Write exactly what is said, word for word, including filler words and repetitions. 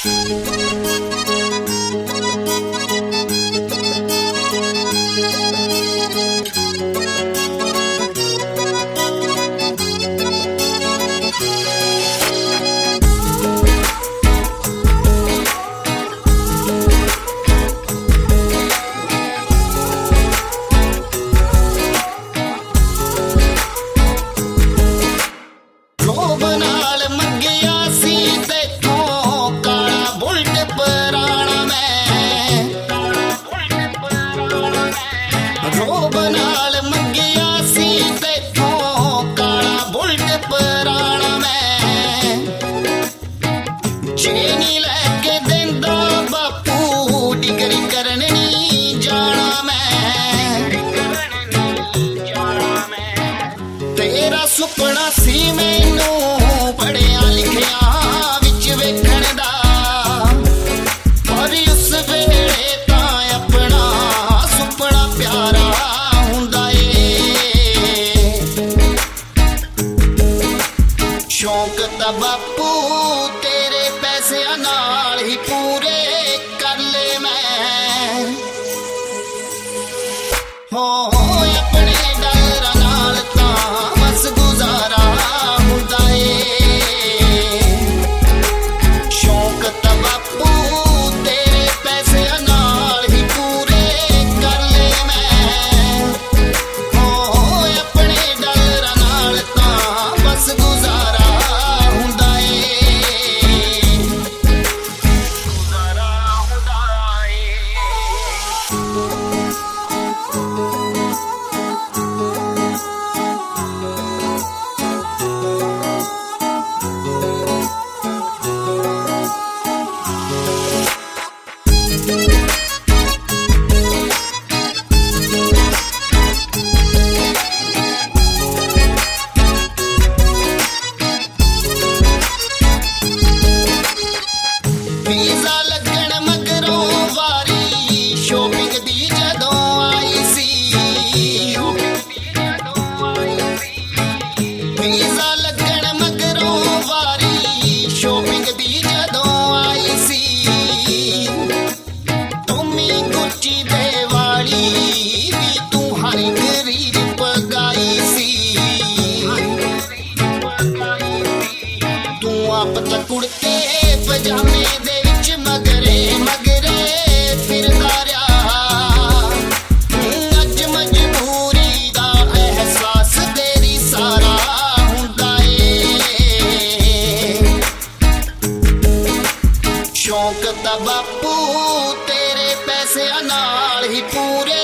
ਸੁਪਨਾ ਸੀ ਮੈਨੂੰ ਪੜਿਆ ਲਿਖਿਆ ਵਿੱਚ ਵੇਖਣ ਦਾ, ਪਰ ਉਸ ਵੇਲੇ ਤਾਂ ਆਪਣਾ ਸੁਪਨਾ ਪਿਆਰਾ ਹੁੰਦਾ ਏ। ਸ਼ੌਂਕ ਤਾਂ ਬਾਪੂ ਤੇਰੇ ਪੈਸਿਆਂ ਨਾਲ ਹੀ ਪੂਰੇ ਕਰ ਲੈ ਮੈਂ, ਹੋ ਆਪਣੇ ਡਾਲਰਾਂ ਨਾਲ ਤਾਂ ਬਸ ਗੁਜ਼ਾਰਾ ਹੁੰਦਾ ਏ। ਸ਼ੌਂਕ ਤਾਂ ਬਾਪੂ ਤੇਰੇ ਪੈਸਿਆਂ ਨਾਲ ਹੀ ਪੂਰੇ ਕਰ ਲੈ ਮੈਂ, ਹੋ ਆਪਣੇ ਡਾਲਰਾਂ ਨਾਲ ਤਾਂ ਬਸ ਗੁਜ਼ਾਰਾ ਹੁੰਦਾ ਏ, ਗੁਜ਼ਾਰਾ ਹੁੰਦਾ ਏ। ਵੀਜ਼ਾ ਲੱਗਣ ਮਗਰੋਂ ਵਾਰੀ ਸ਼ੋਪਿੰਗ ਦੀ ਜਦੋਂ ਆਈ ਸੀ, ਵੀਜ਼ਾ ਲੱਗਣ ਮਗਰੋਂ ਵਾਰੀ ਸ਼ੋਪਿੰਗ ਦੀ ਜਦੋਂ ਆਈ ਸੀ, ਤੁਮੀ ਗੁੱਚੀ ਦੇ ਵਾਲੀ ਵੀ ਤੂੰ ਹਰ ਇੱਕ ਰੀਝ ਪਗਾਈ ਸੀ, ਤੂੰ ਆਪ ਤਾਂ ਕੁੜਤੇ ਪਜਾਮੇ ਦੇ ਵਿੱਚ ਮਗਰੇ ਮਗਰੇ ਫਿਰਦਾ ਰਿਹਾ, ਅੱਜ ਮਜਬੂਰੀ ਦਾ ਅਹਿਸਾਸ ਤੇਰੀ ਸਾਰਾ ਹੁੰਦਾ ਏ। ਸ਼ੌਂਕ ਤਾਂ ਬਾਪੂ ਤੇਰੇ ਪੈਸਿਆਂ ਨਾਲ ਹੀ ਪੂਰੇ